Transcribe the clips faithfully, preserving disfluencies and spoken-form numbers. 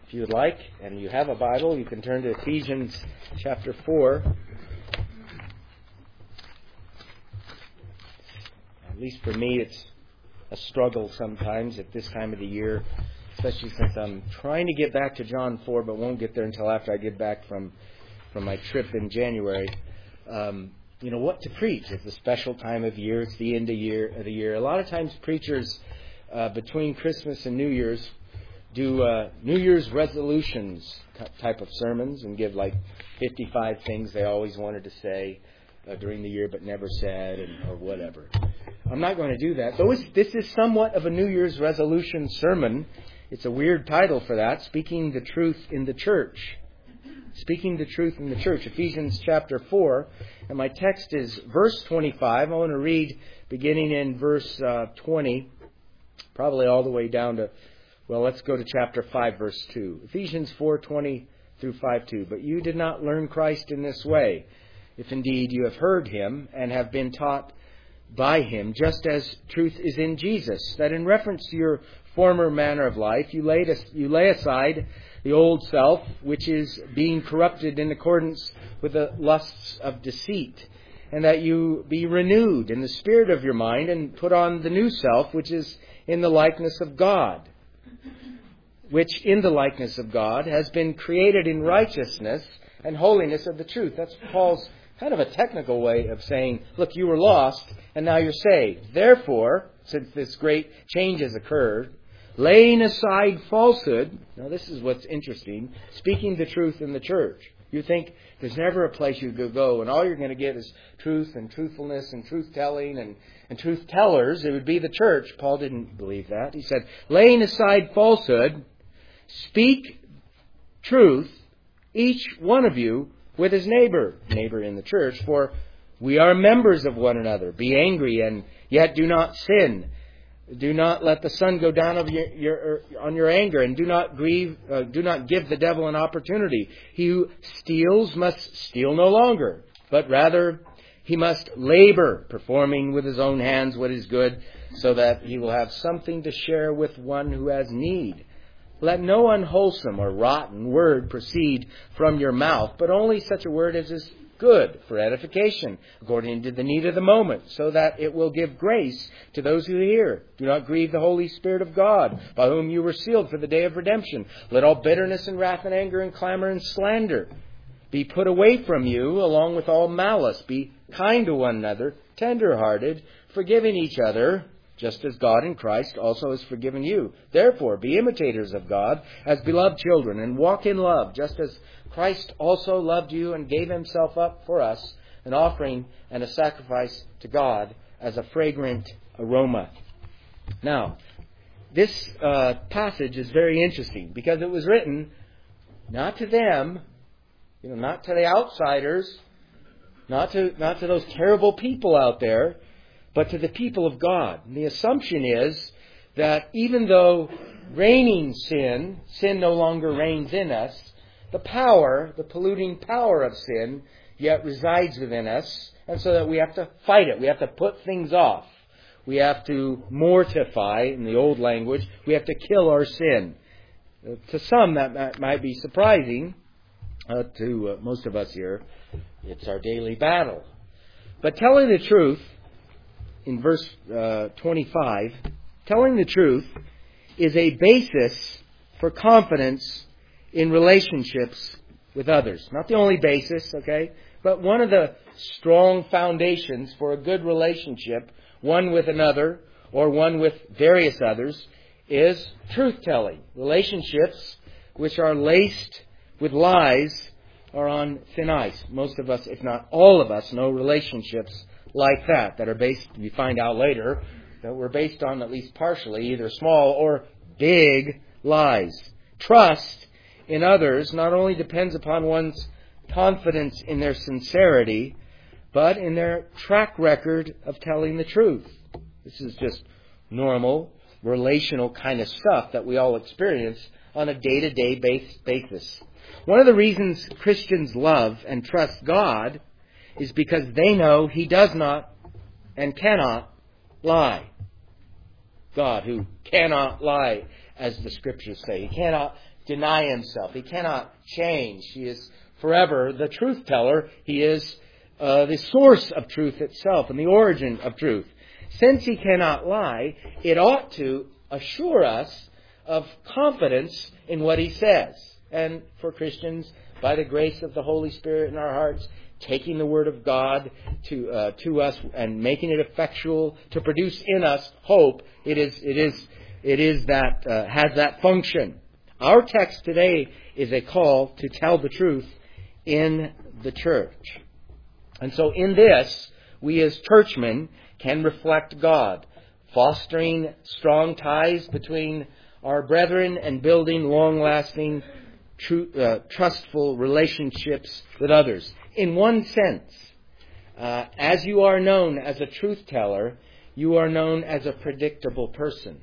If you would like, and you have a Bible, you can turn to Ephesians chapter four. At least for me, it's a struggle sometimes at this time of the year, especially since I'm trying to get back to John four, but won't get there until after I get back from, from my trip in January. Um, you know, what to preach. It's a special time of year. It's the end of, year, of the year. A lot of times preachers, uh, between Christmas and New Year's, do uh, New Year's resolutions type of sermons and give like fifty-five things they always wanted to say uh, during the year but never said, and, or whatever. I'm not going to do that. Though this is somewhat of a New Year's resolution sermon. It's a weird title for that. Speaking the truth in the church. Speaking the truth in the church. Ephesians chapter four. And my text is verse twenty-five. I want to read beginning in verse uh, twenty. Probably all the way down to... Well, let's go to chapter five, verse two. Ephesians four, twenty through five, two. But you did not learn Christ in this way, if indeed you have heard Him and have been taught by Him, just as truth is in Jesus, that in reference to your former manner of life, you lay, you lay aside the old self, which is being corrupted in accordance with the lusts of deceit, and that you be renewed in the spirit of your mind, and put on the new self, which is in the likeness of God, which in the likeness of God has been created in righteousness and holiness of the truth. That's Paul's kind of a technical way of saying, look, you were lost and now you're saved. Therefore, since this great change has occurred, laying aside falsehood, now this is what's interesting, speaking the truth in the church. You think there's never a place you could go and all you're going to get is truth and truthfulness and truth-telling and, and truth-tellers. It would be the church. Paul didn't believe that. He said, laying aside falsehood, speak truth, each one of you, with his neighbor, neighbor in the church, for we are members of one another. Be angry and yet do not sin. Do not let the sun go down of your, your, on your anger, and do not grieve. Uh, do not give the devil an opportunity. He who steals must steal no longer, but rather he must labor, performing with his own hands what is good, so that he will have something to share with one who has need. Let no unwholesome or rotten word proceed from your mouth, but only such a word as is good for edification, according to the need of the moment, so that it will give grace to those who hear. Do not grieve the Holy Spirit of God, by whom you were sealed for the day of redemption. Let all bitterness and wrath and anger and clamor and slander be put away from you, along with all malice. Be kind to one another, tender-hearted, forgiving each other, just as God in Christ also has forgiven you. Therefore, be imitators of God as beloved children, and walk in love, just as Christ also loved you and gave Himself up for us, an offering and a sacrifice to God as a fragrant aroma. Now, this uh, passage is very interesting because it was written not to them, you know, not to the outsiders, not to not to those terrible people out there, but to the people of God. And the assumption is that even though reigning sin, sin no longer reigns in us, the power, the polluting power of sin, yet resides within us, and so that we have to fight it. We have to put things off. We have to mortify, in the old language, we have to kill our sin. Uh, to some, that, that might be surprising. Uh, to uh, most of us here, it's our daily battle. But telling the truth, in verse uh, twenty-five, telling the truth is a basis for confidence in relationships with others. Not the only basis, okay, but one of the strong foundations for a good relationship, one with another or one with various others, is truth-telling. Relationships which are laced with lies are on thin ice. Most of us, if not all of us, know relationships like that, that are based, we find out later, that were based on at least partially either small or big lies. Trust in others not only depends upon one's confidence in their sincerity, but in their track record of telling the truth. This is just normal, relational kind of stuff that we all experience on a day-to-day basis. One of the reasons Christians love and trust God is because they know He does not and cannot lie. God, who cannot lie. as the Scriptures say. He cannot deny himself. He cannot change. He is forever the truth teller. He is uh, the source of truth itself and the origin of truth. Since he cannot lie, it ought to assure us of confidence in what he says. And for Christians, by the grace of the Holy Spirit in our hearts, taking the Word of God to uh, to us and making it effectual to produce in us hope, it is it is it is that uh, has that function. Our text today is a call to tell the truth in the church. And so in this, we as churchmen can reflect God, fostering strong ties between our brethren and building long-lasting, true, uh, trustful relationships with others. In one sense, uh, as you are known as a truth teller, you are known as a predictable person.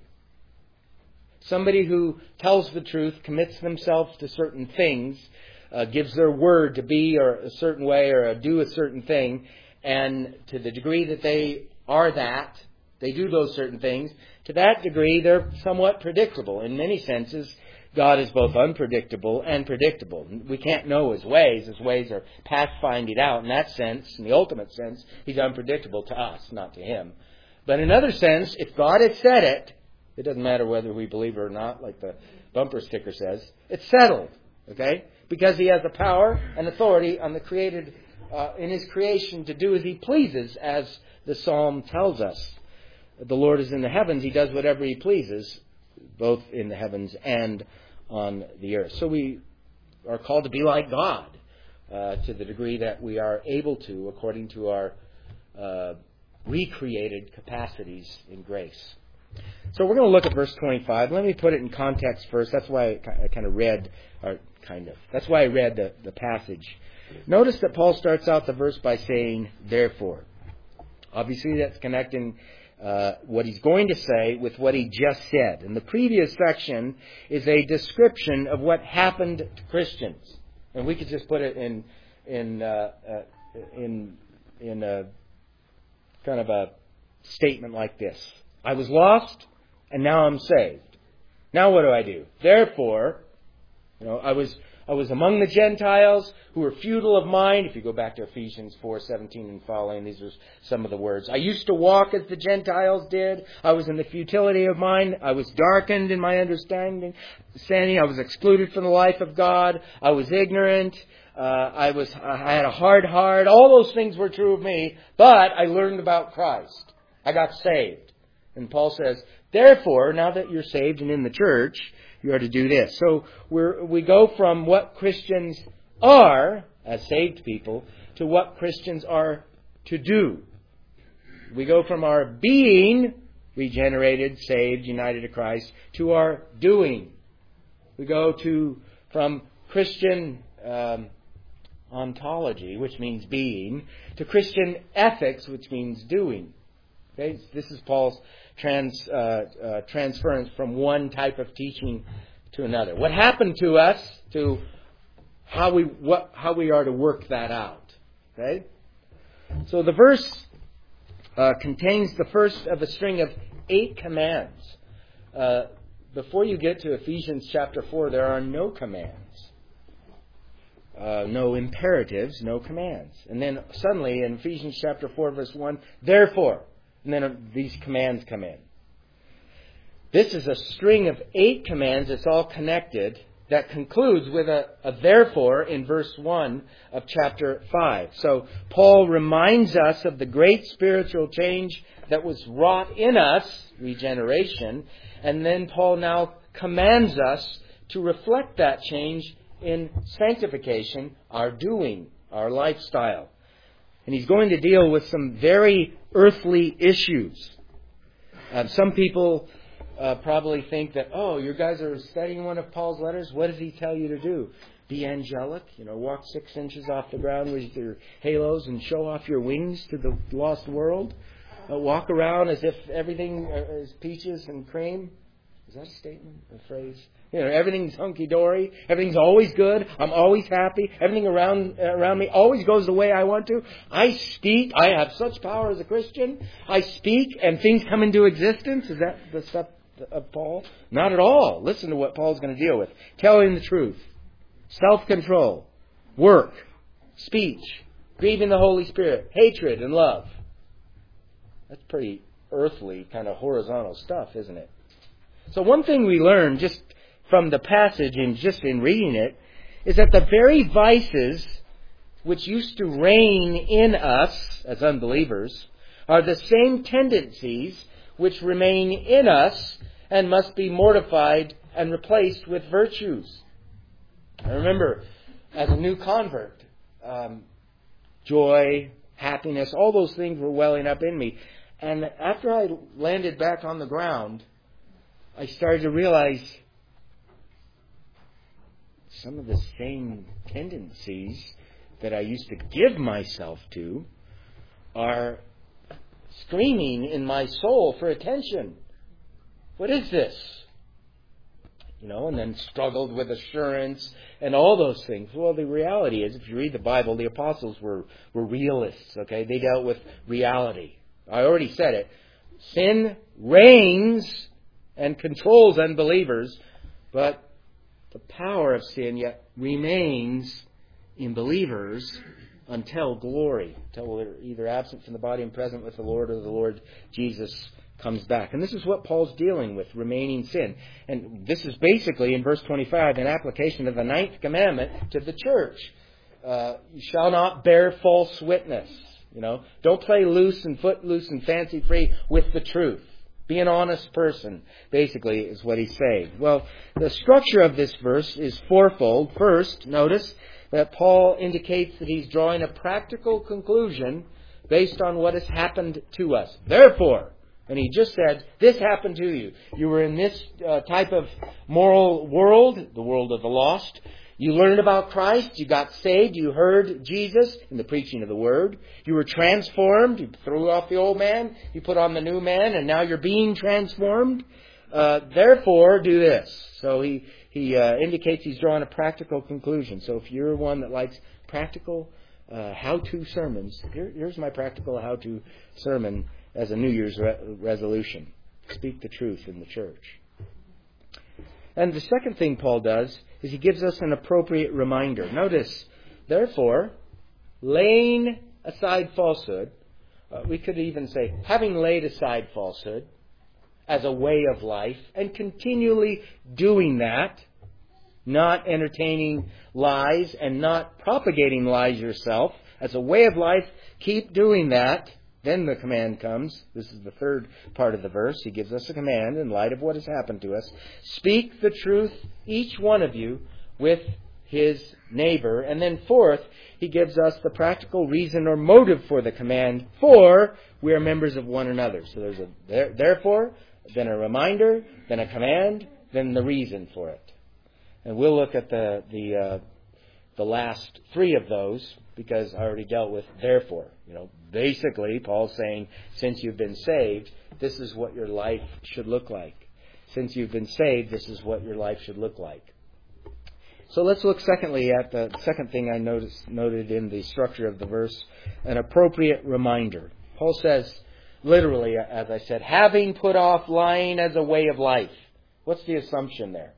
Somebody who tells the truth, commits themselves to certain things, uh, gives their word to be or a certain way or do a certain thing, and to the degree that they are that, they do those certain things, to that degree they're somewhat predictable. In many senses, God is both unpredictable and predictable. We can't know His ways. His ways are past finding out. In that sense, in the ultimate sense, He's unpredictable to us, not to Him. But in another sense, if God had said it, it doesn't matter whether we believe it or not, like the bumper sticker says, it's settled, okay? Because He has the power and authority on the created, uh, in His creation to do as He pleases, as the Psalm tells us. The Lord is in the heavens. He does whatever He pleases, both in the heavens and on the earth. So we are called to be like God uh, to the degree that we are able to, according to our uh, recreated capacities in grace. So we're going to look at verse twenty-five. Let me put it in context first. That's why I kind of read, or kind of, that's why I read the, the passage. Notice that Paul starts out the verse by saying, therefore. Obviously that's connecting uh, what he's going to say with what he just said. And the previous section is a description of what happened to Christians. And we could just put it in in uh, uh, in in a kind of a statement like this. I was lost, and now I'm saved. Now what do I do? Therefore, you know, I was I was among the Gentiles who were futile of mind. If you go back to Ephesians four seventeen and following, these are some of the words. I used to walk as the Gentiles did. I was in the futility of mind. I was darkened in my understanding. Standing. I was excluded from the life of God. I was ignorant. Uh, I was I had a hard heart. All those things were true of me. But I learned about Christ. I got saved. And Paul says, therefore, now that you're saved and in the church, you are to do this. So we're, we go from what Christians are, as saved people, to what Christians are to do. We go from our being, regenerated, saved, united to Christ, to our doing. We go to from Christian um, ontology, which means being, to Christian ethics, which means doing. Okay? This is Paul's trans, uh, uh, transference from one type of teaching to another. What happened to us, to how we what how we are to work that out. Okay? So the verse uh, contains the first of a string of eight commands. Uh, before you get to Ephesians chapter four, there are no commands. Uh, no imperatives, no commands. And then suddenly in Ephesians chapter four, verse one, therefore, and then these commands come in. This is a string of eight commands that's all connected that concludes with a, a therefore in verse one of chapter five. So Paul reminds us of the great spiritual change that was wrought in us, regeneration, and then Paul now commands us to reflect that change in sanctification, our doing, our lifestyle. And he's going to deal with some very earthly issues. Uh, some people uh, probably think that, oh, you guys are studying one of Paul's letters. What does he tell you to do? Be angelic, you know, walk six inches off the ground with your halos and show off your wings to the lost world. Uh, walk around as if everything is peaches and cream. Is that a statement, a phrase? You know, everything's hunky-dory. Everything's always good. I'm always happy. Everything around around me always goes the way I want to. I speak. I have such power as a Christian. I speak and things come into existence. Is that the stuff of Paul? Not at all. Listen to what Paul's going to deal with. Telling the truth, self-control, work, speech, grieving the Holy Spirit, hatred, and love. That's pretty earthly, kind of horizontal stuff, isn't it? So one thing we learn just from the passage and just in reading it is that the very vices which used to reign in us as unbelievers are the same tendencies which remain in us and must be mortified and replaced with virtues. I remember as a new convert, um, joy, happiness, all those things were welling up in me. And after I landed back on the ground, I started to realize some of the same tendencies that I used to give myself to are screaming in my soul for attention. What is this? You know, and then struggled with assurance and all those things. Well, the reality is, if you read the Bible, the apostles were, were realists, okay? They dealt with reality. I already said it. Sin reigns and controls unbelievers, but the power of sin yet remains in believers until glory, until we're either absent from the body and present with the Lord, or the Lord Jesus comes back. And this is what Paul's dealing with, remaining sin. And this is basically, in verse twenty-five, an application of the ninth commandment to the church. Uh, you shall not bear false witness. You know, don't play loose and footloose and fancy free with the truth. Be an honest person, basically, is what he's saying. Well, the structure of this verse is fourfold. First, notice that Paul indicates that he's drawing a practical conclusion based on what has happened to us. Therefore, and he just said, this happened to you. You were in this uh, type of moral world, the world of the lost. You learned about Christ. You got saved. You heard Jesus in the preaching of the Word. You were transformed. You threw off the old man. You put on the new man, and now you're being transformed. Uh, therefore, do this. So he he uh, indicates he's drawing a practical conclusion. So if you're one that likes practical uh, how-to sermons, here, here's my practical how-to sermon as a New Year's re- resolution. Speak the truth in the church. And the second thing Paul does is he gives us an appropriate reminder. Notice, therefore, laying aside falsehood, uh, we could even say, having laid aside falsehood as a way of life, and continually doing that, not entertaining lies and not propagating lies yourself, as a way of life, keep doing that. Then the command comes. This is the third part of the verse. He gives us a command in light of what has happened to us. Speak the truth, each one of you, with his neighbor. And then fourth, he gives us the practical reason or motive for the command. For we are members of one another. So there's a there, therefore, then a reminder, then a command, then the reason for it. And we'll look at the the uh, the last three of those, because I already dealt with therefore. You know, basically, Paul's saying, since you've been saved, this is what your life should look like. Since you've been saved, this is what your life should look like. So let's look secondly at the second thing I noticed, noted in the structure of the verse, an appropriate reminder. Paul says, literally, as I said, having put off lying as a way of life. What's the assumption there?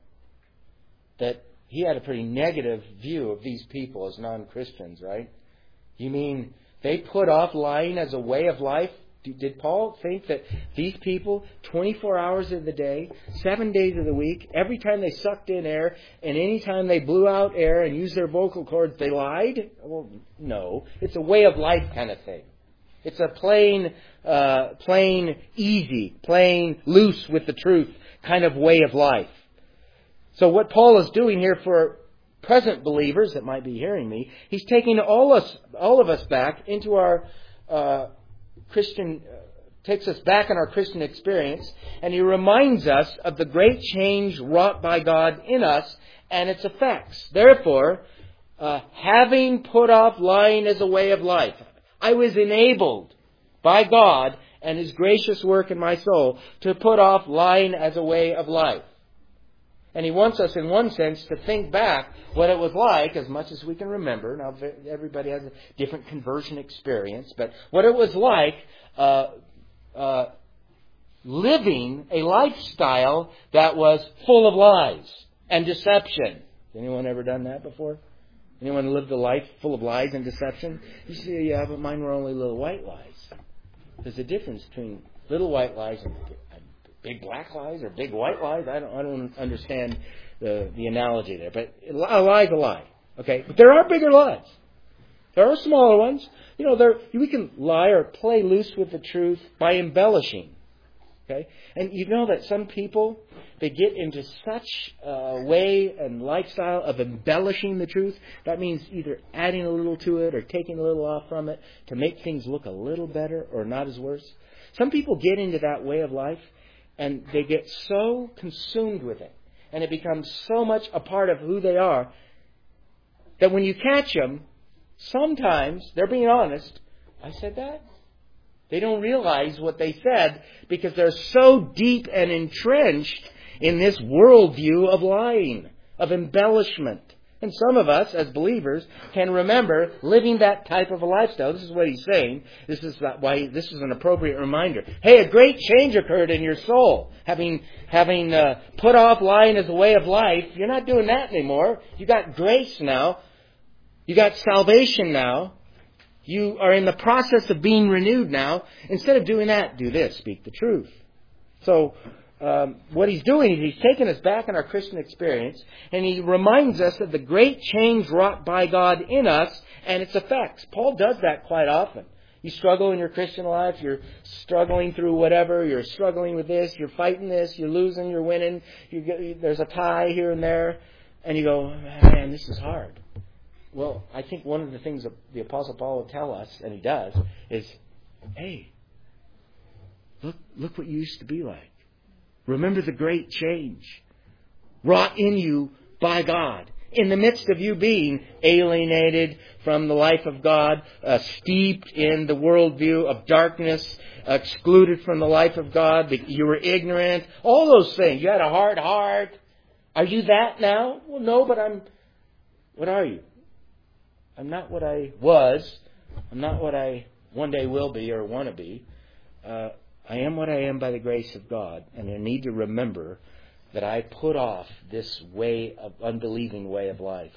That he had a pretty negative view of these people as non-Christians, right? You mean they put off lying as a way of life? Did Paul think that these people, twenty-four hours of the day, seven days of the week, every time they sucked in air and any time they blew out air and used their vocal cords, they lied? Well, no. It's a way of life kind of thing. It's a plain, uh, plain easy, plain loose with the truth kind of way of life. So what Paul is doing here for present believers that might be hearing me, he's taking all us, all of us back into our uh, Christian, uh, takes us back in our Christian experience, and he reminds us of the great change wrought by God in us and its effects. Therefore, uh, having put off lying as a way of life, I was enabled by God and His gracious work in my soul to put off lying as a way of life. And he wants us, in one sense, to think back what it was like, as much as we can remember. Now, everybody has a different conversion experience, but what it was like uh, uh, living a lifestyle that was full of lies and deception. Anyone ever done that before? Anyone lived a life full of lies and deception? You say, yeah, but mine were only little white lies. There's a difference between little white lies and big black lies or big white lies. I don't, I don't understand the, the analogy there. But a lie is a lie. Okay? But there are bigger lies. There are smaller ones. You know, there we can lie or play loose with the truth by embellishing. Okay? And you know that some people, they get into such a way and lifestyle of embellishing the truth. That means either adding a little to it or taking a little off from it to make things look a little better or not as worse. Some people get into that way of life and they get so consumed with it. And it becomes so much a part of who they are that when you catch them, sometimes, they're being honest, I said that? They don't realize what they said because they're so deep and entrenched in this worldview of lying, of embellishment. And some of us, as believers, can remember living that type of a lifestyle. This is what he's saying. This is why this is an appropriate reminder. Hey, a great change occurred in your soul. Having having uh, put off lying as a way of life, you're not doing that anymore. You got grace now. You got salvation now. You are in the process of being renewed now. Instead of doing that, do this. Speak the truth. So um, what he's doing is he's taking us back in our Christian experience and he reminds us of the great change wrought by God in us and its effects. Paul does that quite often. You struggle in your Christian life. You're struggling through whatever. You're struggling with this. You're fighting this. You're losing. You're winning. You get, there's a tie here and there. And you go, man, this is hard. Well, I think one of the things that the Apostle Paul will tell us, and he does, is, hey, look, look what you used to be like. Remember the great change wrought in you by God. In the midst of you being alienated from the life of God, uh, steeped in the worldview of darkness, excluded from the life of God, you were ignorant, all those things. You had a hard heart. Are you that now? Well, no, but I'm... What are you? I'm not what I was. I'm not what I one day will be or want to be. Uh, I am what I am by the grace of God. And I need to remember that I put off this way of unbelieving way of life.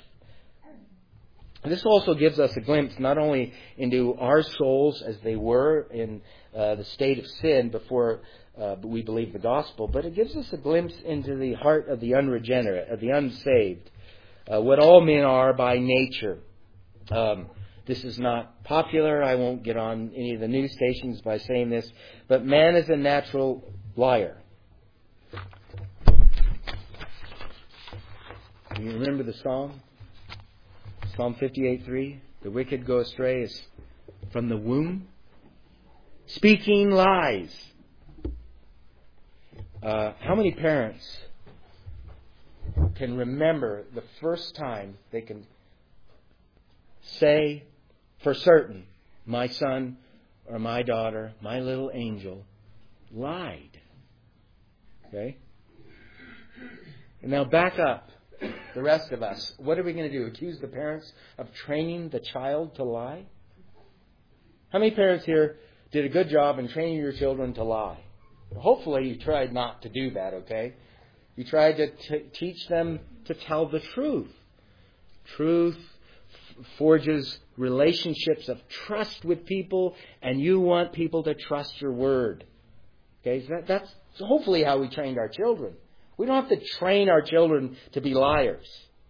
And this also gives us a glimpse not only into our souls as they were in uh, the state of sin before uh, we believe the gospel, but it gives us a glimpse into the heart of the unregenerate, of the unsaved, uh, what all men are by nature. Um, this is not popular. I won't get on any of the news stations by saying this. But man is a natural liar. Do you remember the Psalm? Psalm fifty-eight three. The wicked go astray as from the womb, speaking lies. Uh, how many parents can remember the first time they can say for certain, my son or my daughter, my little angel, lied? Okay? And now back up. The rest of us, what are we going to do? Accuse the parents of training the child to lie? How many parents here did a good job in training your children to lie? Well, hopefully you tried not to do that, okay? You tried to t- teach them to tell the truth. Truth forges relationships of trust with people, and you want people to trust your word. Okay, so that, that's hopefully how we trained our children. We don't have to train our children to be liars.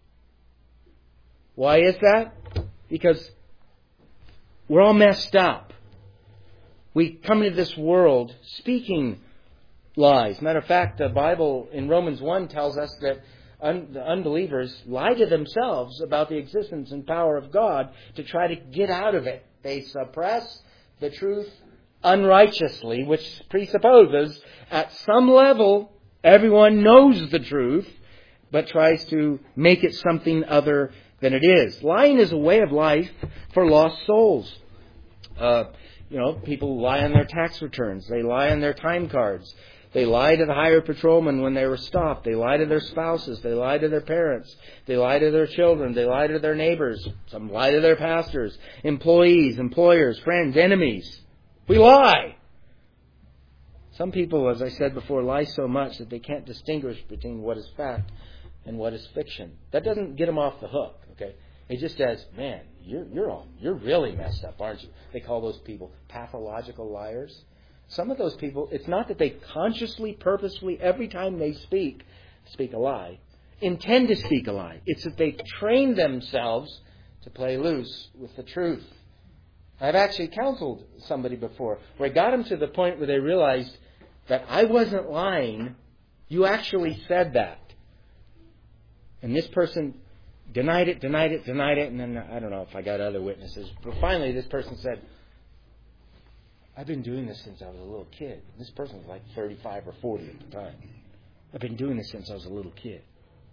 Why is that? Because we're all messed up. We come into this world speaking lies. Matter of fact, the Bible in Romans one tells us that Un- the unbelievers lie to themselves about the existence and power of God to try to get out of it. They suppress the truth unrighteously, which presupposes at some level everyone knows the truth, but tries to make it something other than it is. Lying is a way of life for lost souls. Uh, you know, people lie on their tax returns. They lie on their time cards. They lie to the highway patrolman when they were stopped. They lie to their spouses. They lie to their parents. They lie to their children. They lie to their neighbors. Some lie to their pastors, employees, employers, friends, enemies. We lie. Some people, as I said before, lie so much that they can't distinguish between what is fact and what is fiction. That doesn't get them off the hook, okay? It just says, man, you're you're all, you're really messed up, aren't you? They call those people pathological liars. Some of those people, it's not that they consciously, purposefully, every time they speak, speak a lie, intend to speak a lie. It's that they train themselves to play loose with the truth. I've actually counseled somebody before where I got them to the point where they realized that I wasn't lying. You actually said that. And this person denied it, denied it, denied it, and then I don't know if I got other witnesses. But finally this person said, I've been doing this since I was a little kid. This person was like thirty-five or forty at the time. I've been doing this since I was a little kid.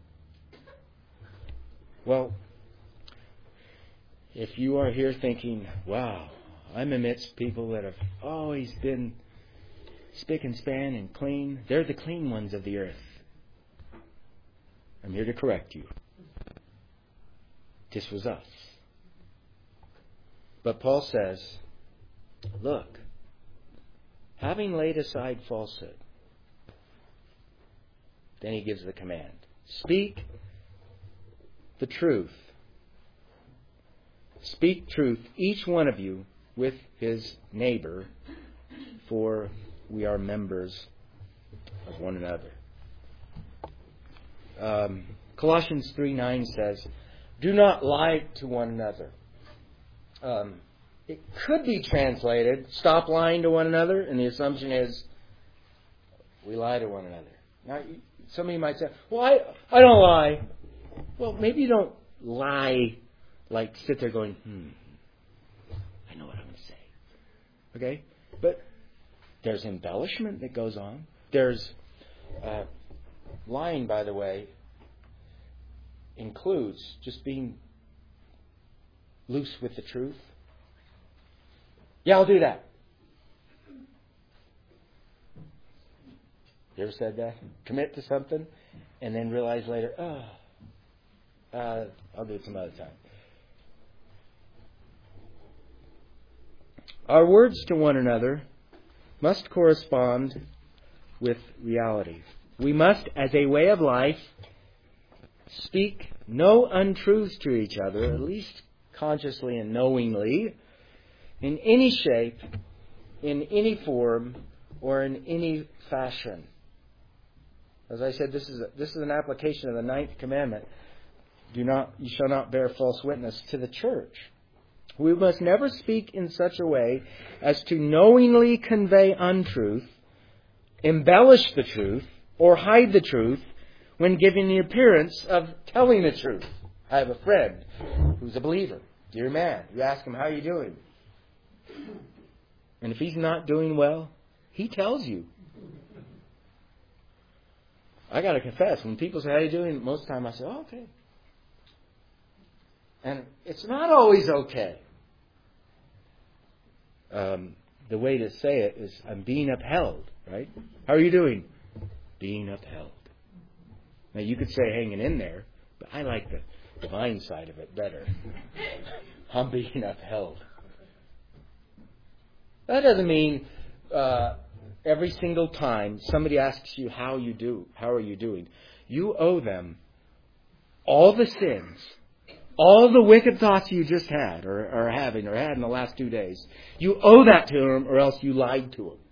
Well, if you are here thinking, wow, I'm amidst people that have always been spick and span and clean, they're the clean ones of the earth. I'm here to correct you. This was us. But Paul says, look, having laid aside falsehood, then he gives the command. Speak the truth. Speak truth, each one of you, with his neighbor, for we are members of one another. Um, Colossians three nine says, do not lie to one another. Um, it could be translated, stop lying to one another, and the assumption is we lie to one another. Now, some of you might say, well, I, I don't lie. Well, maybe you don't lie like sit there going, hmm, I know what I'm going to say. Okay? But there's embellishment that goes on. There's uh, lying, by the way, includes just being loose with the truth. Yeah, I'll do that. You ever said that? Commit to something and then realize later, oh, uh, I'll do it some other time. Our words to one another must correspond with reality. We must, as a way of life, speak no untruths to each other, at least consciously and knowingly, in any shape, in any form, or in any fashion. As I said, this is a, this is an application of the ninth commandment. Do not, you shall not bear false witness to the church. We must never speak in such a way as to knowingly convey untruth, embellish the truth, or hide the truth when giving the appearance of telling the truth. I have a friend who's a believer. Dear man, you ask him, how are you doing? And if he's not doing well, he tells you. I got to confess, when people say, how are you doing? Most of the time I say, oh, okay. And it's not always okay. Um, the way to say it is, I'm being upheld, right? How are you doing? Being upheld. Now, you could say hanging in there, but I like the divine side of it better. I'm being upheld. That doesn't mean uh, every single time somebody asks you how you do, how are you doing, you owe them all the sins, all the wicked thoughts you just had or are having or had in the last two days. You owe that to them, or else you lied to them.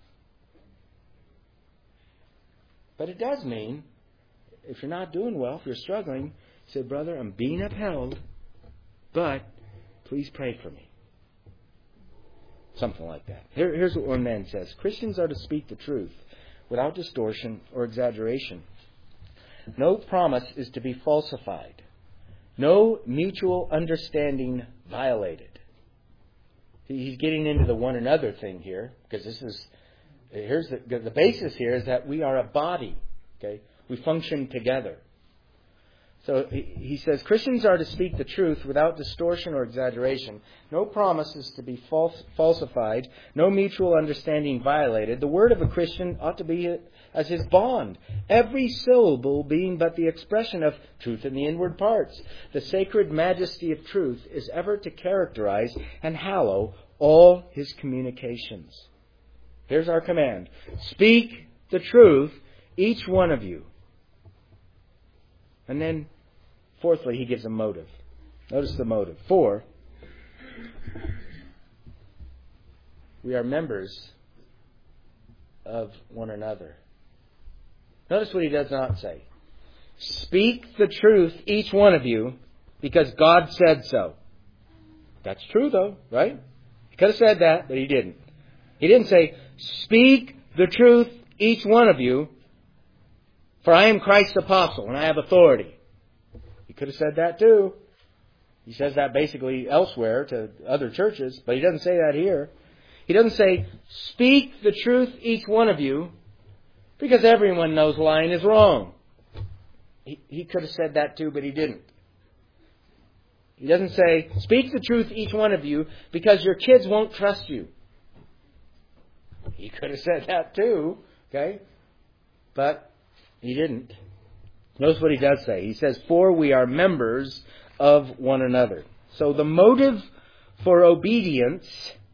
But it does mean, if you're not doing well, if you're struggling, say, brother, I'm being upheld, but please pray for me. Something like that. Here, here's what one man says. Christians are to speak the truth without distortion or exaggeration. No promise is to be falsified. No mutual understanding violated. He's getting into the one another thing here, because this is, here's the, the basis here is that we are a body. Okay? We function together. So he says, Christians are to speak the truth without distortion or exaggeration. No promise is to be false, falsified. No mutual understanding violated. The word of a Christian ought to be as his bond. Every syllable being but the expression of truth in the inward parts. The sacred majesty of truth is ever to characterize and hallow all his communications. Here's our command. Speak the truth, each one of you. And then, fourthly, he gives a motive. Notice the motive. For we are members of one another. Notice what he does not say. Speak the truth, each one of you, because God said so. That's true, though, right? He could have said that, but he didn't. He didn't say, speak the truth, each one of you, for I am Christ's apostle and I have authority. He could have said that too. He says that basically elsewhere to other churches, but he doesn't say that here. He doesn't say, speak the truth, each one of you, because everyone knows lying is wrong. He, he could have said that too, but he didn't. He doesn't say, speak the truth, each one of you, because your kids won't trust you. He could have said that too, okay? But he didn't. Notice what he does say. He says, for we are members of one another. So the motive for obedience,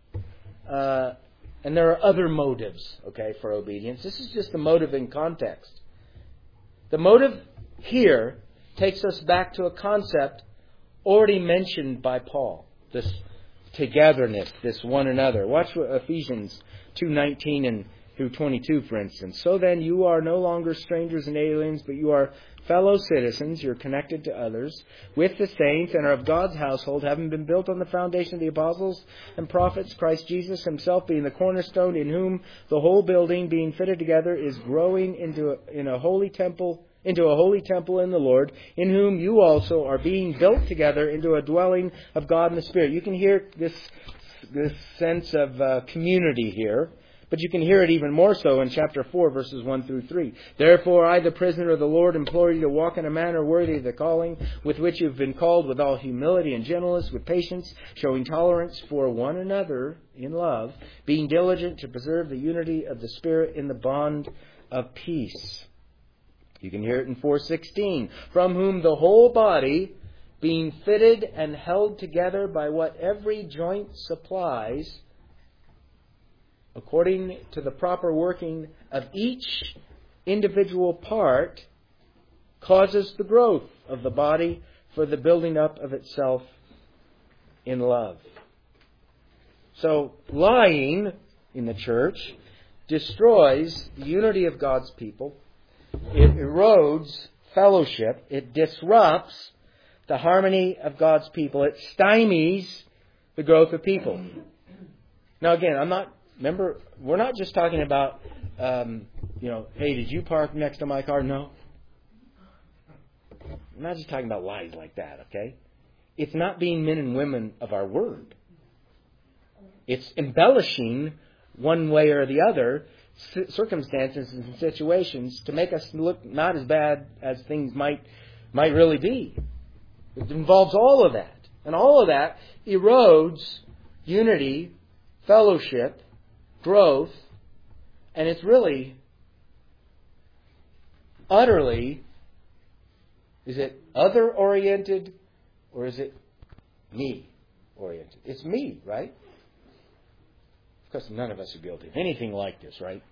uh, and there are other motives, okay, for obedience. This is just the motive in context. The motive here takes us back to a concept already mentioned by Paul. This togetherness, this one another. Watch Ephesians two nineteen and through twenty-two, for instance. So then you are no longer strangers and aliens, but you are fellow citizens. You're connected to others with the saints and are of God's household, having been built on the foundation of the apostles and prophets, Christ Jesus himself being the cornerstone, in whom the whole building being fitted together is growing into a, in a holy temple, into a holy temple in the Lord, in whom you also are being built together into a dwelling of God in the Spirit. You can hear this this sense of uh, community here, but you can hear it even more so in chapter four, verses one through three. Therefore, I, the prisoner of the Lord, implore you to walk in a manner worthy of the calling with which you have been called, with all humility and gentleness, with patience, showing tolerance for one another in love, being diligent to preserve the unity of the Spirit in the bond of peace. You can hear it in four sixteen. From whom the whole body, being fitted and held together by what every joint supplies, according to the proper working of each individual part, causes the growth of the body for the building up of itself in love. So, lying in the church destroys the unity of God's people. It erodes fellowship. It disrupts the harmony of God's people. It stymies the growth of people. Now again, I'm not, remember, we're not just talking about, um, you know, hey, did you park next to my car? No. I'm not just talking about lies like that, okay? It's not being men and women of our word. It's embellishing one way or the other circumstances and situations to make us look not as bad as things might might really be. It involves all of that. And all of that erodes unity, fellowship, growth, and it's really utterly, is it other-oriented or is it me-oriented? It's me, right? Of course, none of us are guilty of anything like this, right?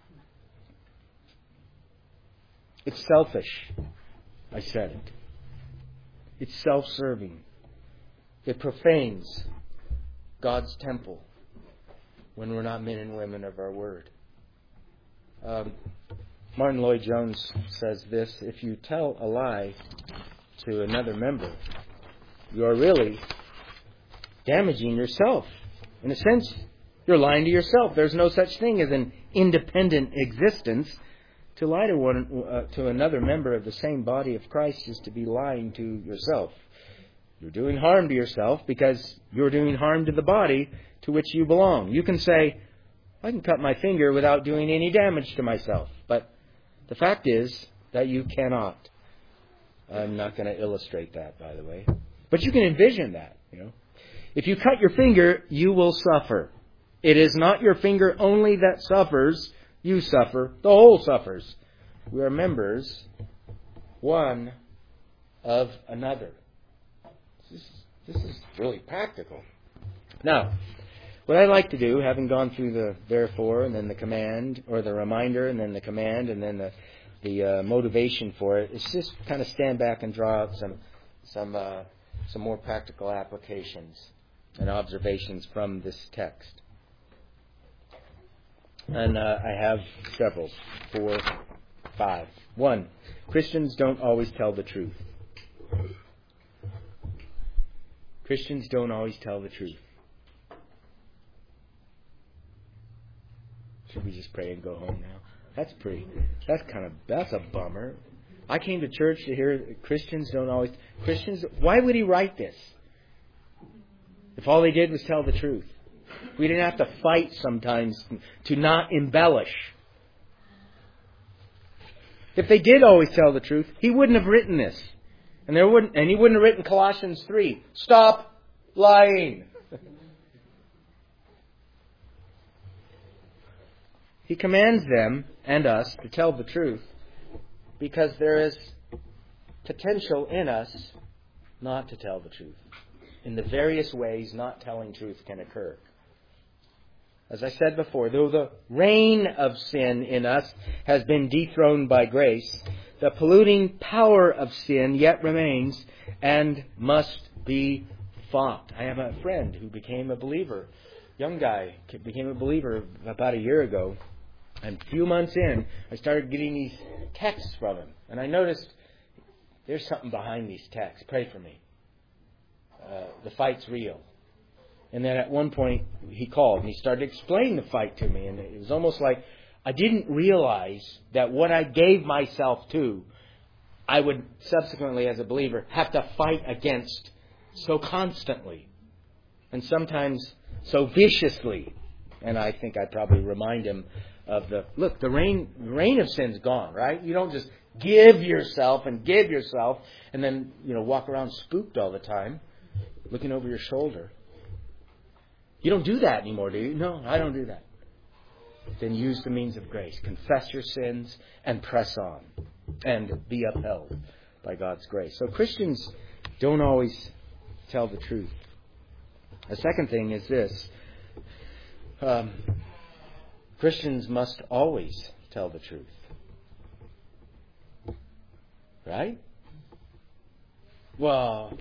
It's selfish. I said it. It's self-serving. It profanes God's temple when we're not men and women of our word. Um, Martin Lloyd-Jones says this: if you tell a lie to another member, you are really damaging yourself. In a sense, you're lying to yourself. There's no such thing as an independent existence. To lie to one uh, to another member of the same body of Christ is to be lying to yourself. You're doing harm to yourself because you're doing harm to the body to which you belong. You can say, I can cut my finger without doing any damage to myself. But the fact is that you cannot. I'm not going to illustrate that, by the way. But you can envision that. You know, if you cut your finger, you will suffer. It is not your finger only that suffers. You suffer. The whole suffers. We are members one of another. This is, this is really practical. Now, what I like to do, having gone through the therefore and then the command, or the reminder and then the command and then the the uh, motivation for it, is just kind of stand back and draw out some some uh, some more practical applications and observations from this text. And uh, I have several, four, five. One, Christians don't always tell the truth. Christians don't always tell the truth. Should we just pray and go home now? That's pretty, that's kind of, that's a bummer. I came to church to hear Christians don't always, Christians, why would he write this? If all they did was tell the truth. We didn't have to fight sometimes to not embellish. If they did always tell the truth, he wouldn't have written this. And there wouldn't and he wouldn't have written Colossians three. Stop lying. He commands them and us to tell the truth because there is potential in us not to tell the truth. In the various ways not telling truth can occur. As I said before, though the reign of sin in us has been dethroned by grace, the polluting power of sin yet remains and must be fought. I have a friend who became a believer, young guy, became a believer about a year ago. And a few months in, I started getting these texts from him. And I noticed there's something behind these texts. Pray for me. Uh, the fight's real. And then at one point, he called and he started explaining the fight to me. And it was almost like I didn't realize that what I gave myself to, I would subsequently, as a believer, have to fight against so constantly. And sometimes so viciously. And I think I probably remind him of the, look, the reign, the reign of sin's gone, right? You don't just give yourself and give yourself and then, you know, walk around spooked all the time, looking over your shoulder. You don't do that anymore, do you? No, I don't do that. Then use the means of grace. Confess your sins and press on and be upheld by God's grace. So Christians don't always tell the truth. The second thing is this. Um, Christians must always tell the truth. Right? Well,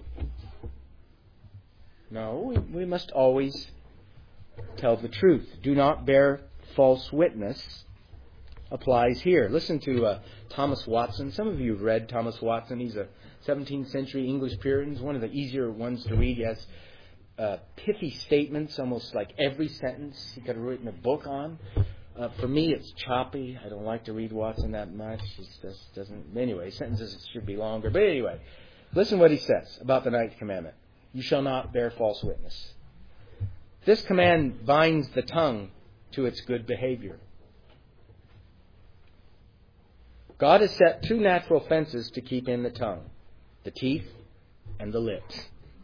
no, we, we must always tell the truth. Do not bear false witness applies here. Listen to uh, Thomas Watson. Some of you have read Thomas Watson. He's a seventeenth century English Puritan. He's one of the easier ones to read. He has uh, pithy statements, almost like every sentence he could have written a book on. Uh, for me, it's choppy. I don't like to read Watson that much. He just doesn't. Anyway, sentences should be longer. But anyway, listen what he says about the ninth commandment. You shall not bear false witness. This command binds the tongue to its good behavior. God has set two natural fences to keep in the tongue, the teeth and the lips.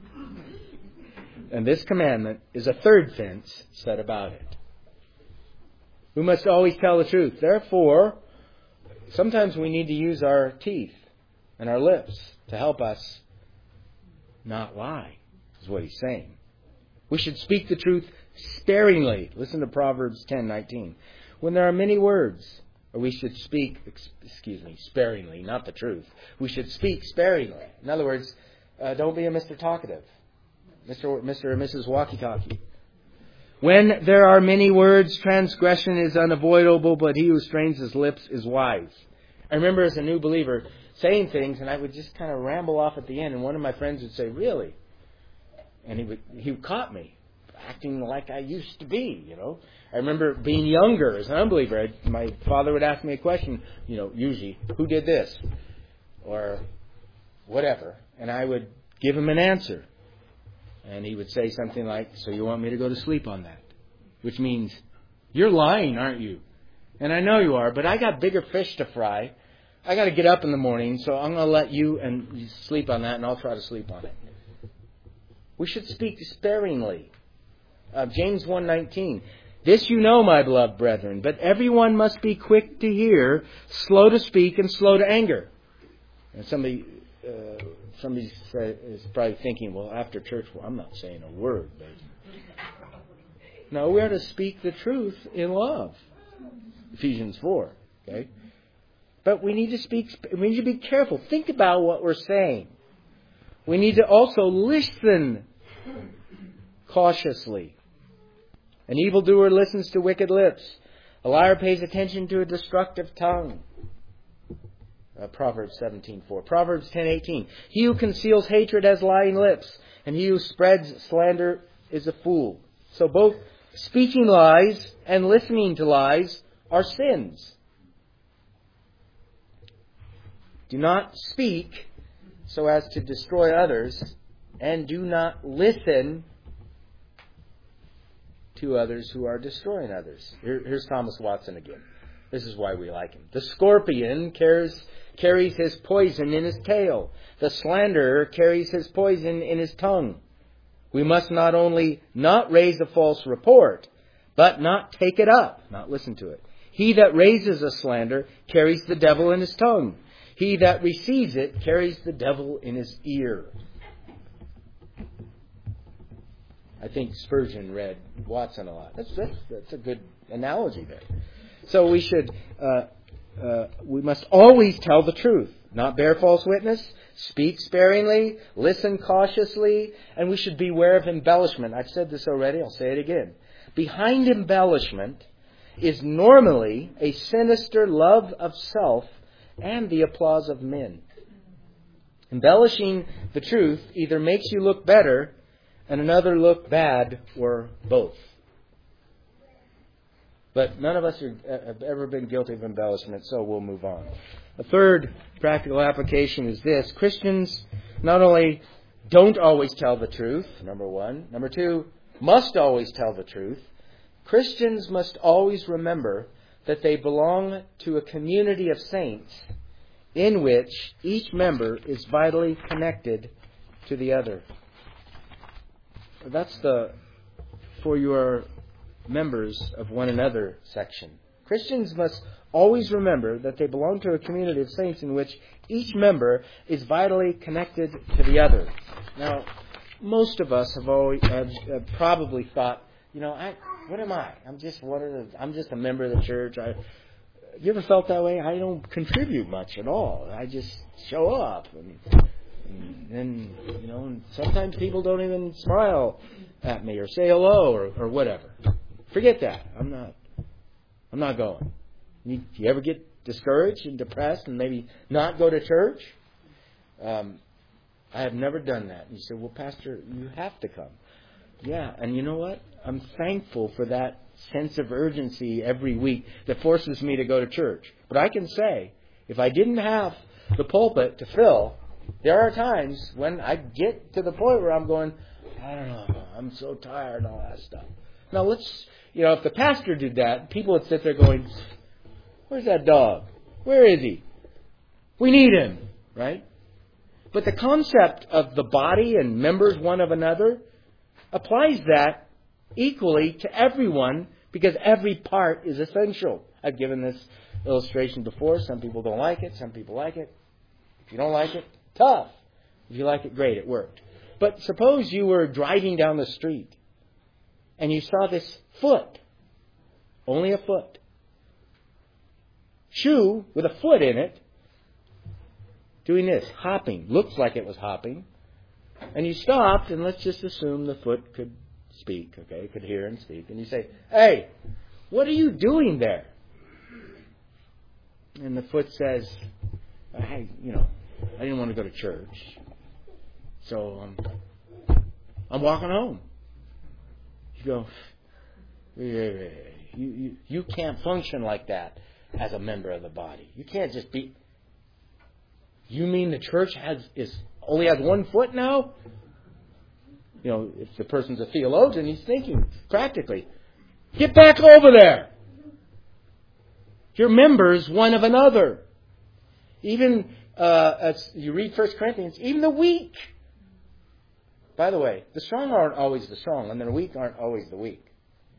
And this commandment is a third fence set about it. We must always tell the truth. Therefore, sometimes we need to use our teeth and our lips to help us not lie, is what he's saying. We should speak the truth sparingly. Listen to Proverbs ten nineteen. When there are many words, or we should speak, excuse me, sparingly, not the truth. We should speak sparingly. In other words, uh, don't be a Mister Talkative, Mister Mister or Missus Walkie-talkie. When there are many words, transgression is unavoidable, but he who restrains his lips is wise. I remember as a new believer saying things, and I would just kind of ramble off at the end, and one of my friends would say, "Really?" And he would he caught me acting like I used to be, you know. I remember being younger as an unbeliever. I, my father would ask me a question, you know, usually, who did this? Or whatever. And I would give him an answer. And he would say something like, so you want me to go to sleep on that? Which means, you're lying, aren't you? And I know you are, but I got bigger fish to fry. I got to get up in the morning, so I'm going to let you and you sleep on that, and I'll try to sleep on it. We should speak sparingly. Uh, James one nineteen. This you know, my beloved brethren, but everyone must be quick to hear, slow to speak, and slow to anger. And somebody... Uh, Somebody is probably thinking, well, after church, well, I'm not saying a word. But No, we are to speak the truth in love. Ephesians four. Okay? But we need to speak, we need to be careful. Think about what we're saying. We need to also listen cautiously. An evildoer listens to wicked lips. A liar pays attention to a destructive tongue. Uh, Proverbs seventeen four. Proverbs ten eighteen. He who conceals hatred has lying lips, and he who spreads slander is a fool. So both speaking lies and listening to lies are sins. Do not speak so as to destroy others, and do not listen to others who are destroying others. Here, here's Thomas Watson again. This is why we like him. The scorpion carries, carries his poison in his tail. The slanderer carries his poison in his tongue. We must not only not raise a false report, but not take it up, not listen to it. He that raises a slander carries the devil in his tongue. He that receives it carries the devil in his ear. I think Spurgeon read Watson a lot. That's, that's, that's a good analogy there. So we should, uh, uh, we must always tell the truth, not bear false witness, speak sparingly, listen cautiously, and we should beware of embellishment. I've said this already, I'll say it again. Behind embellishment is normally a sinister love of self and the applause of men. Embellishing the truth either makes you look better and another look bad, or both. But none of us are, have ever been guilty of embellishment, so we'll move on. A third practical application is this. Christians not only don't always tell the truth, number one. Number two, must always tell the truth. Christians must always remember that they belong to a community of saints in which each member is vitally connected to the other. That's the for your members of one another section. Christians must always remember that they belong to a community of saints in which each member is vitally connected to the other. Now, most of us have always have, have probably thought, you know, I, what am I? I'm just one of the, I'm just a member of the church. I, you ever felt that way? I don't contribute much at all. I just show up, and, and then you know, and sometimes people don't even smile at me or say hello or, or whatever. Forget that. I'm not. I'm not going. You, you ever get discouraged and depressed and maybe not go to church? Um, I have never done that. And you say, well, Pastor, you have to come. Yeah, and you know what? I'm thankful for that sense of urgency every week that forces me to go to church. But I can say, if I didn't have the pulpit to fill, there are times when I get to the point where I'm going, I don't know, I'm so tired and all that stuff. Now let's, you know, if the pastor did that, people would sit there going, where's that dog? Where is he? We need him, right? But the concept of the body and members one of another applies that equally to everyone because every part is essential. I've given this illustration before. Some people don't like it. Some people like it. If you don't like it, tough. If you like it, great. It worked. But suppose you were driving down the street and you saw this foot, only a foot, shoe with a foot in it, doing this, hopping. Looks like it was hopping. And you stopped, and let's just assume the foot could speak, okay, could hear and speak. And you say, hey, what are you doing there? And the foot says, hey, you know, I didn't want to go to church, so um, I'm walking home. You go, you, you, you can't function like that as a member of the body. You can't just be... You mean the church has is only has one foot now? You know, if the person's a theologian, he's thinking practically, get back over there. You're members one of another. Even uh, as you read First Corinthians, even the weak. By the way, the strong aren't always the strong, and the weak aren't always the weak.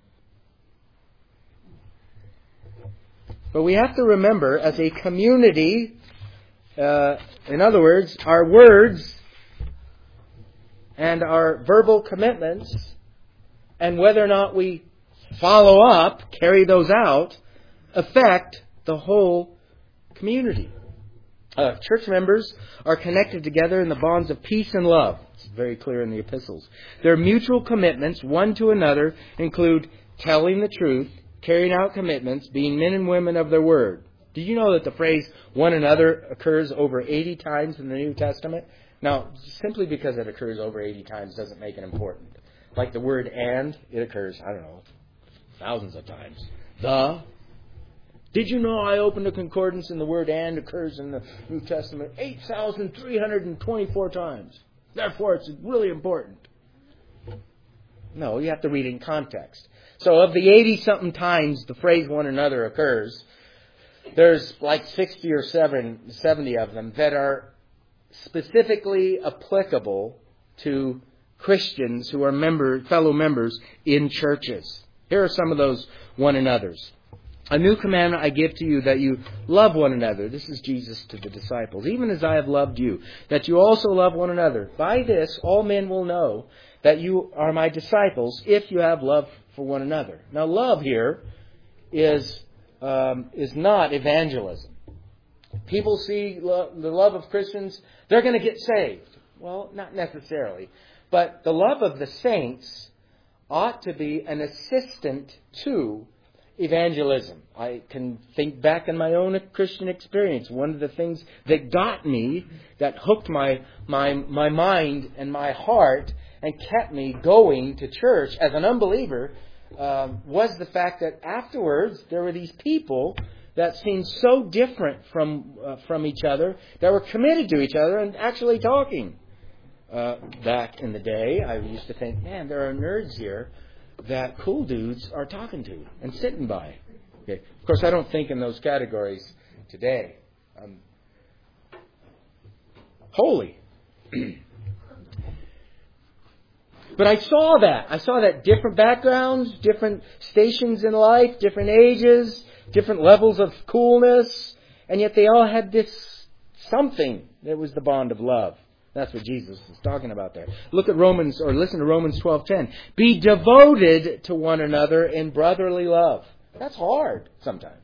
But we have to remember, as a community, uh, in other words, our words and our verbal commitments, and whether or not we follow up, carry those out, affect the whole community. Uh, church members are connected together in the bonds of peace and love. It's very clear in the epistles. Their mutual commitments, one to another, include telling the truth, carrying out commitments, being men and women of their word. Did you know that the phrase one another occurs over eighty times in the New Testament? Now, simply because it occurs over eighty times doesn't make it important. Like the word and, it occurs, I don't know, thousands of times. The. Did you know I opened a concordance and the word and occurs in the New Testament eight thousand three hundred twenty-four times? Therefore, it's really important. No, you have to read it in context. So of the eighty-something times the phrase one another occurs, there's like sixty or seventy of them that are specifically applicable to Christians who are member, fellow members in churches. Here are some of those one another's. A new commandment I give to you, that you love one another. This is Jesus to the disciples. Even as I have loved you, that you also love one another. By this, all men will know that you are my disciples, if you have love for one another. Now, love here is um, is not evangelism. People see lo- the love of Christians, they're going to get saved. Well, not necessarily. But the love of the saints ought to be an assistant to evangelism. I can think back in my own Christian experience. One of the things that got me, that hooked my my my mind and my heart and kept me going to church as an unbeliever, um, was the fact that afterwards there were these people that seemed so different from uh, from each other, that were committed to each other and actually talking. Uh, back in the day, I used to think, man, there are nerds here that cool dudes are talking to and sitting by. Okay. Of course, I don't think in those categories today. I'm holy. But I saw that. I saw that different backgrounds, different stations in life, different ages, different levels of coolness, and yet they all had this something that was the bond of love. That's what Jesus is talking about there. Look at Romans, or listen to Romans twelve ten. Be devoted to one another in brotherly love. That's hard sometimes.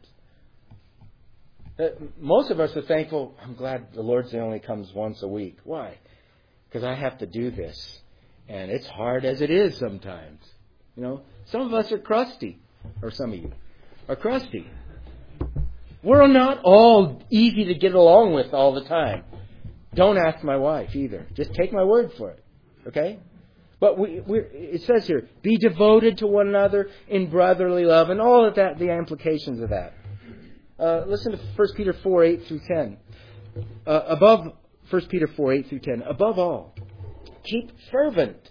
Most of us are thankful, I'm glad the Lord's Day only comes once a week. Why? Because I have to do this. And it's hard as it is sometimes. You know, some of us are crusty, or some of you are crusty. We're not all easy to get along with all the time. Don't ask my wife either. Just take my word for it. Okay? But we, we, it says here, be devoted to one another in brotherly love, and all of that, the implications of that. Uh, listen to First Peter four, eight through ten. Uh, above First Peter four, eight through ten. Above all, keep fervent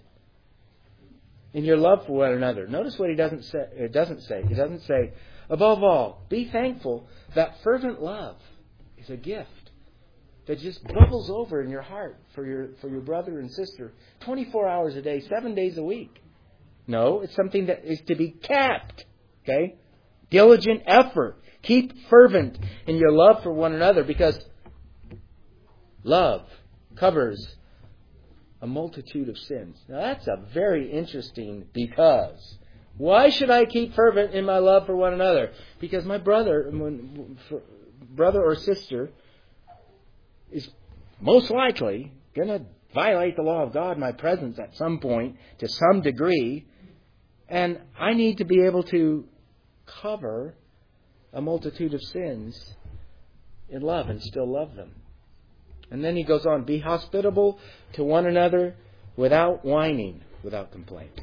in your love for one another. Notice what he doesn't say. It doesn't say. He doesn't say, above all, be thankful that fervent love is a gift that just bubbles over in your heart for your for your brother and sister twenty-four hours a day, seven days a week. No, it's something that is to be kept. Okay? Diligent effort. Keep fervent in your love for one another, because love covers a multitude of sins. Now that's a very interesting because. Why should I keep fervent in my love for one another? Because my brother, brother or sister is most likely going to violate the law of God in my presence at some point, to some degree, and I need to be able to cover a multitude of sins in love and still love them. And then he goes on, be hospitable to one another without whining, without complaint.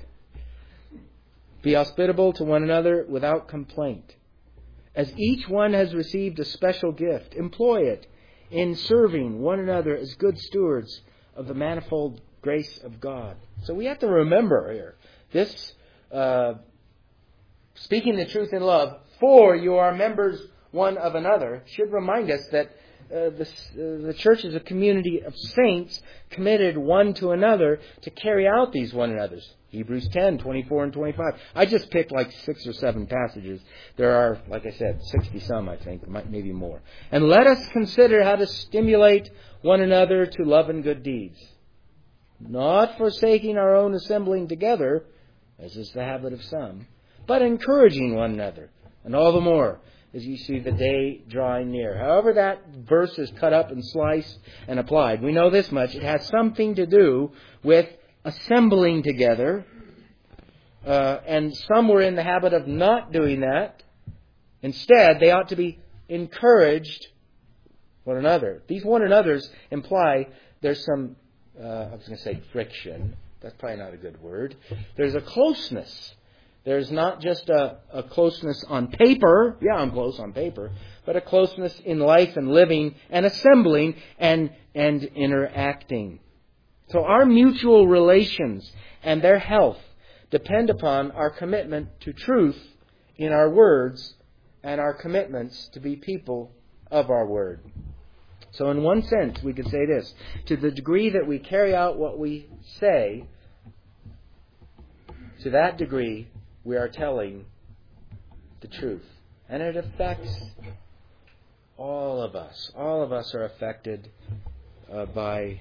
Be hospitable to one another without complaint. As each one has received a special gift, employ it in serving one another as good stewards of the manifold grace of God. So we have to remember here, this uh, speaking the truth in love, for you are members one of another, should remind us that uh, the, uh, the church is a community of saints committed one to another to carry out these one another's. Hebrews ten, twenty-four and twenty-five. I just picked like six or seven passages. There are, like I said, sixty some, I think, maybe more. And let us consider how to stimulate one another to love and good deeds, not forsaking our own assembling together, as is the habit of some, but encouraging one another. And all the more as you see the day drawing near. However that verse is cut up and sliced and applied, we know this much. It has something to do with assembling together. Uh, and some were in the habit of not doing that. Instead, they ought to be encouraged one another. These one another's imply there's some, uh, I was going to say friction. That's probably not a good word. There's a closeness. There's not just a, a closeness on paper. Yeah, I'm close on paper. But a closeness in life and living and assembling and, and interacting. So our mutual relations and their health depend upon our commitment to truth in our words and our commitments to be people of our word. So in one sense, we could say this. To the degree that we carry out what we say, to that degree, we are telling the truth. And it affects all of us. All of us are affected uh, by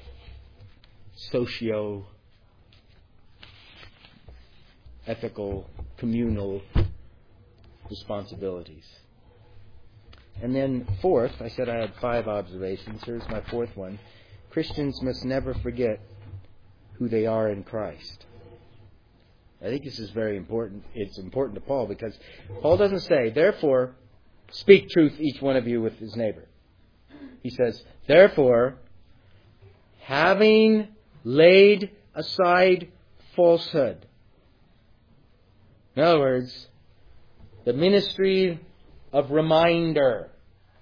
socio-ethical, communal responsibilities. And then fourth, I said I had five observations. Here's my fourth one. Christians must never forget who they are in Christ. I think this is very important. It's important to Paul because Paul doesn't say, therefore, speak truth each one of you with his neighbor. He says, therefore, having laid aside falsehood. In other words, the ministry of reminder.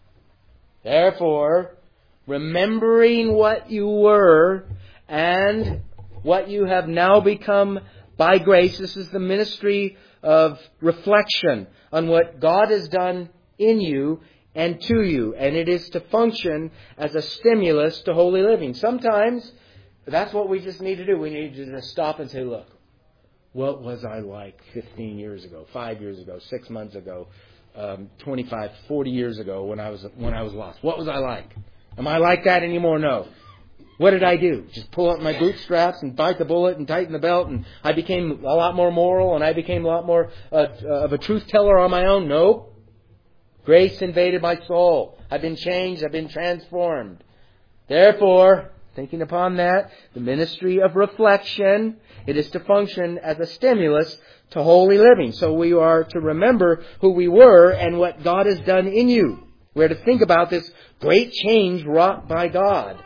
Therefore, remembering what you were and what you have now become by grace. This is the ministry of reflection on what God has done in you and to you. And it is to function as a stimulus to holy living. Sometimes that's what we just need to do. We need to just stop and say, look, what was I like fifteen years ago, five years ago, six months ago, um, twenty-five, forty years ago when I was when I was lost? What was I like? Am I like that anymore? No. What did I do? Just pull up my bootstraps and bite the bullet and tighten the belt, and I became a lot more moral and I became a lot more uh, of a truth teller on my own? No. Grace invaded my soul. I've been changed. I've been transformed. Therefore, thinking upon that, the ministry of reflection, it is to function as a stimulus to holy living. So we are to remember who we were and what God has done in you. We're to think about this great change wrought by God.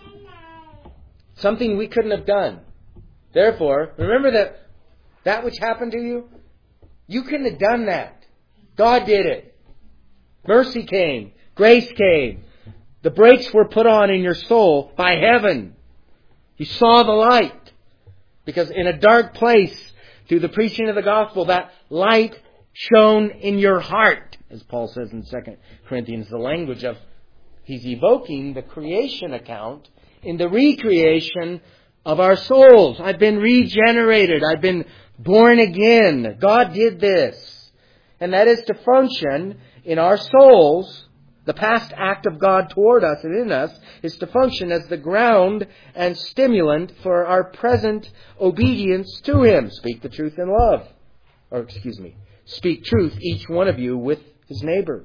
Something we couldn't have done. Therefore, remember that that which happened to you, you couldn't have done that. God did it. Mercy came. Grace came. The brakes were put on in your soul by heaven. You saw the light. Because in a dark place, through the preaching of the gospel, that light shone in your heart. As Paul says in Second Corinthians, the language of, he's evoking the creation account in the recreation of our souls. I've been regenerated. I've been born again. God did this. And that is to function in our souls. The past act of God toward us and in us is to function as the ground and stimulant for our present obedience to Him. Speak the truth in love. Or excuse me. Speak truth, each one of you, with his neighbor.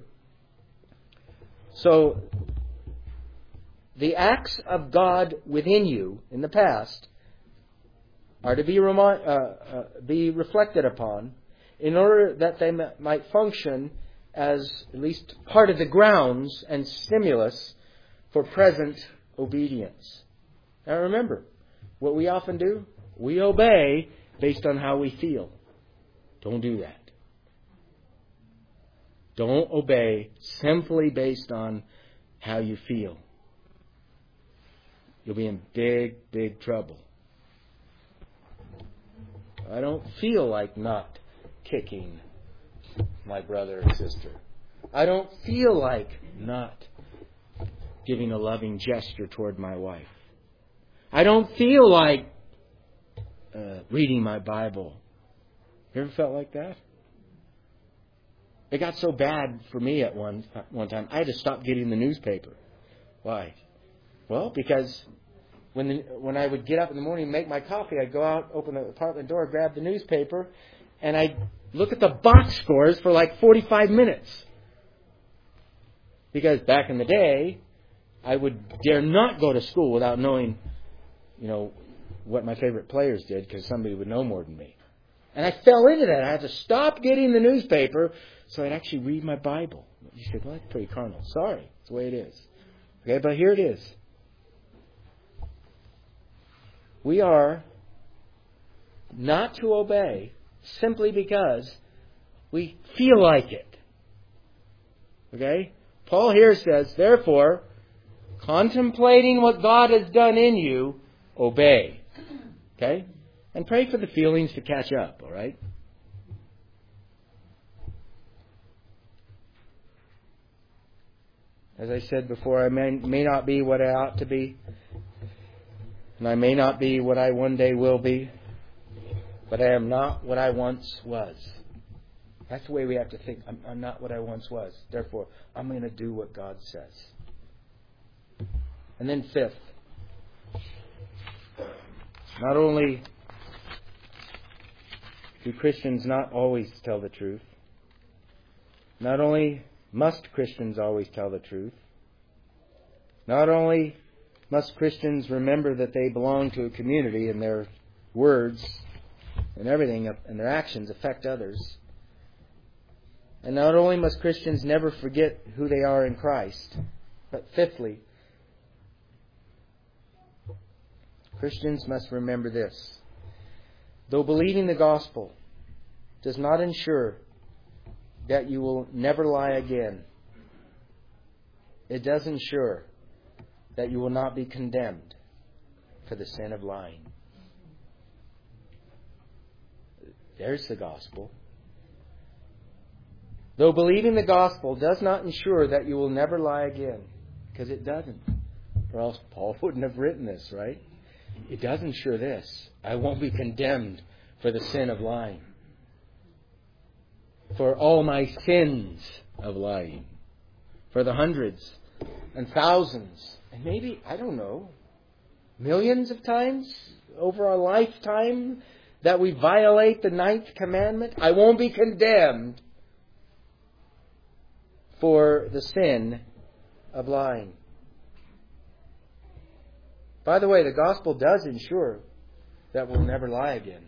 So, the acts of God within you in the past are to be, remi- uh, uh, be reflected upon in order that they m- might function as at least part of the grounds and stimulus for present obedience. Now remember, what we often do, we obey based on how we feel. Don't do that. Don't obey simply based on how you feel. You'll be in big, big trouble. I don't feel like not kicking my brother or sister. I don't feel like not giving a loving gesture toward my wife. I don't feel like uh, reading my Bible. You ever felt like that? It got so bad for me at one one time, I had to stop getting the newspaper. Why? Well, because when the, when I would get up in the morning and make my coffee, I'd go out, open the apartment door, grab the newspaper, and I'd look at the box scores for like forty-five minutes. Because back in the day, I would dare not go to school without knowing, you know, what my favorite players did, because somebody would know more than me. And I fell into that. I had to stop getting the newspaper so I'd actually read my Bible. You said, well, that's pretty carnal. Sorry. It's the way it is. Okay, but here it is. We are not to obey simply because we feel like it. Okay? Paul here says, therefore, contemplating what God has done in you, obey. Okay? And pray for the feelings to catch up, all right? As I said before, I may, may not be what I ought to be. And I may not be what I one day will be. But I am not what I once was. That's the way we have to think. I'm, I'm not what I once was. Therefore, I'm going to do what God says. And then fifth, not only do Christians not always tell the truth, not only must Christians always tell the truth, not only must Christians remember that they belong to a community and their words and everything and their actions affect others, and not only must Christians never forget who they are in Christ, but fifthly, Christians must remember this. Though believing the gospel does not ensure that you will never lie again, it does ensure that you will not be condemned for the sin of lying. There's the gospel. Though believing the gospel does not ensure that you will never lie again, because it doesn't, or else Paul wouldn't have written this, right? It does ensure this. I won't be condemned for the sin of lying. For all my sins of lying. For the hundreds and thousands, and maybe, I don't know, millions of times over our lifetime that we violate the ninth commandment, I won't be condemned for the sin of lying. By the way, the gospel does ensure that we'll never lie again.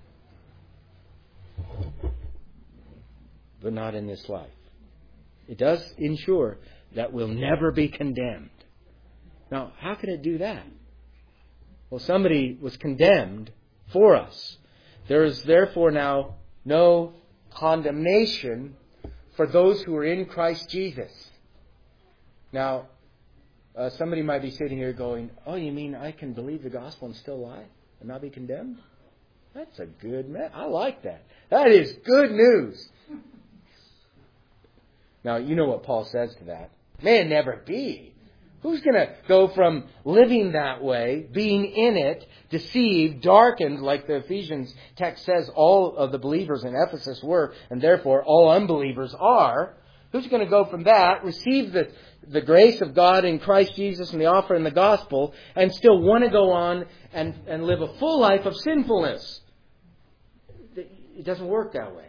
But not in this life. It does ensure that we'll never be condemned. Now, how can it do that? Well, somebody was condemned for us. There is therefore now no condemnation for those who are in Christ Jesus. Now, Uh, somebody might be sitting here going, oh, you mean I can believe the gospel and still lie and not be condemned? That's a good message. I like that. That is good news. Now, you know what Paul says to that. May it never be. Who's going to go from living that way, being in it, deceived, darkened, like the Ephesians text says all of the believers in Ephesus were, and therefore all unbelievers are? Who's going to go from that, receive the, the grace of God in Christ Jesus and the offer in the gospel, and still want to go on and, and live a full life of sinfulness? It doesn't work that way.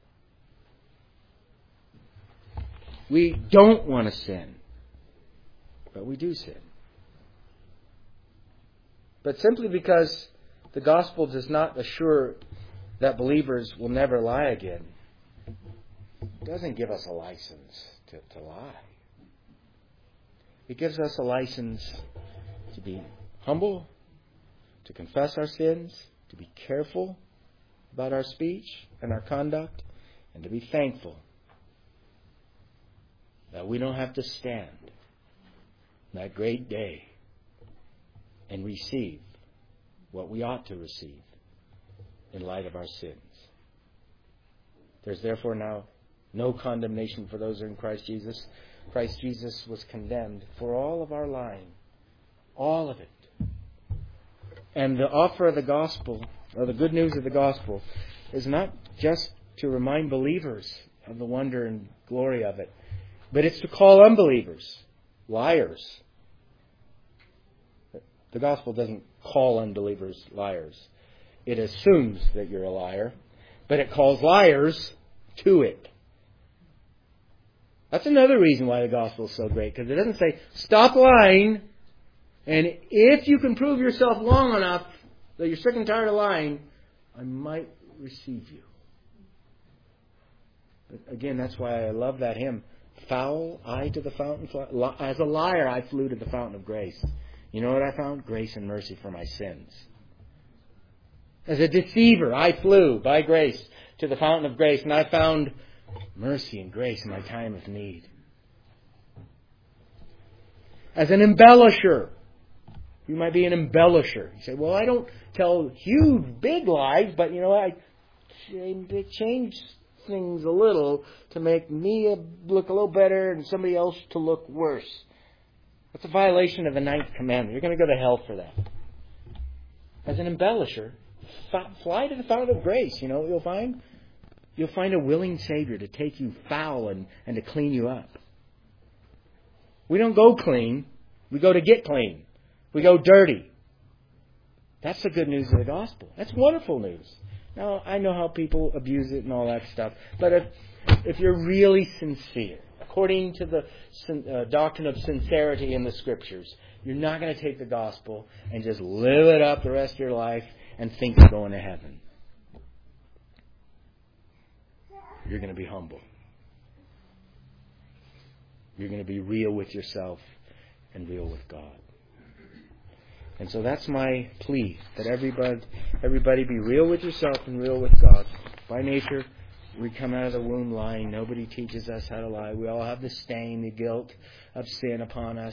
We don't want to sin, but we do sin. But simply because the gospel does not assure that believers will never lie again, it doesn't give us a license to, to lie. It gives us a license to be humble, to confess our sins, to be careful about our speech and our conduct, and to be thankful that we don't have to stand that great day and receive what we ought to receive in light of our sins. There's therefore now no condemnation for those who are in Christ Jesus. Christ Jesus was condemned for all of our lying. All of it. And the offer of the gospel, or the good news of the gospel, is not just to remind believers of the wonder and glory of it, but it's to call unbelievers liars. The gospel doesn't call unbelievers liars. It assumes that you're a liar, but it calls liars to it. That's another reason why the gospel is so great, because it doesn't say, stop lying, and if you can prove yourself long enough that you're sick and tired of lying, I might receive you. But again, that's why I love that hymn. Foul I to the fountain, as a liar I flew to the fountain of grace. You know what I found? Grace and mercy for my sins. As a deceiver, I flew by grace to the fountain of grace, and I found mercy and grace in my time of need. As an embellisher, you might be an embellisher. You say, well, I don't tell huge, big lies, but you know, I change things a little to make me look a little better and somebody else to look worse. That's a violation of the ninth commandment. You're going to go to hell for that. As an embellisher, fly to the fountain of grace. You know what you'll find? You'll find a willing Savior to take you foul and, and to clean you up. We don't go clean. We go to get clean. We go dirty. That's the good news of the gospel. That's wonderful news. Now, I know how people abuse it and all that stuff. But if, if you're really sincere, according to the uh, doctrine of sincerity in the Scriptures, you're not going to take the gospel and just live it up the rest of your life and think you're going to heaven. You're going to be humble. You're going to be real with yourself and real with God. And so that's my plea, that everybody, everybody be real with yourself and real with God. By nature, we come out of the womb lying. Nobody teaches us how to lie. We all have the stain, the guilt of sin upon us.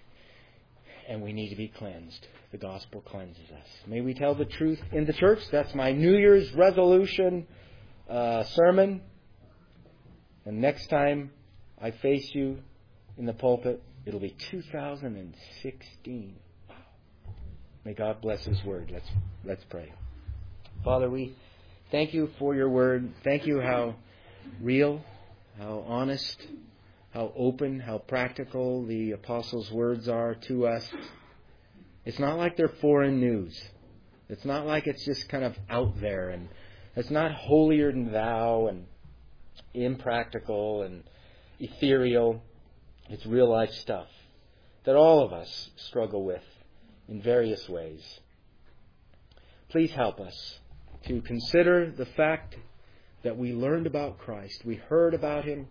And we need to be cleansed. The gospel cleanses us. May we tell the truth in the church. That's my New Year's resolution uh, sermon. And next time I face you in the pulpit, it'll be two thousand sixteen. Wow. May God bless His word. Let's let's pray. Father, we thank you for your word. Thank you how real, how honest, how open, how practical the apostles' words are to us. It's not like they're foreign news. It's not like it's just kind of out there, and it's not holier than thou and impractical and ethereal. It's real life stuff that all of us struggle with in various ways. Please help us to consider the fact that we learned about Christ. We heard about Him.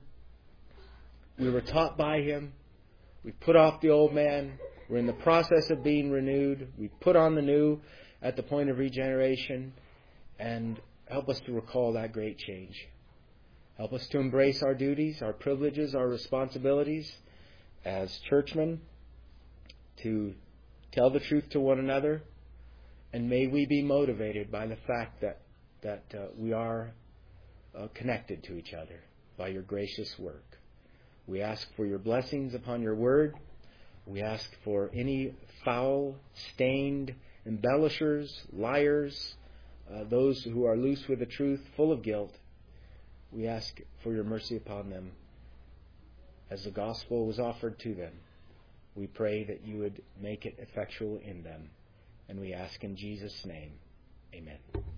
We were taught by Him. We put off the old man. We're in the process of being renewed. We put on the new at the point of regeneration. And help us to recall that great change. Help us to embrace our duties, our privileges, our responsibilities as churchmen, to tell the truth to one another. And may we be motivated by the fact that, that uh, we are uh, connected to each other by your gracious work. We ask for your blessings upon your word. We ask for any foul, stained embellishers, liars, uh, those who are loose with the truth, full of guilt. We ask for your mercy upon them as the gospel was offered to them. We pray that you would make it effectual in them. And we ask in Jesus' name, amen.